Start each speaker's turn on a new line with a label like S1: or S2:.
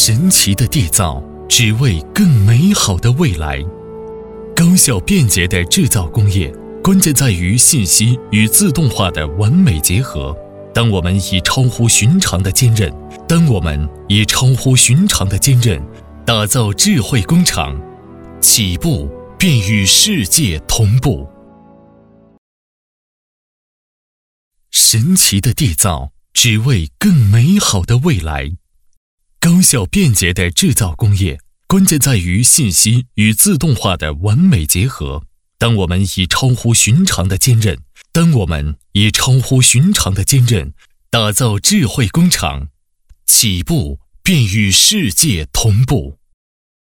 S1: 神奇的缔造，只为更美好的未来。高效便捷的制造工业，关键在于信息与自动化的完美结合。当我们以超乎寻常的坚韧，打造智慧工厂，起步便与世界同步。神奇的缔造，只为更美好的未来。高效便捷的制造工业，关键在于信息与自动化的完美结合。当我们以超乎寻常的坚韧，打造智慧工厂，起步便与世界同步。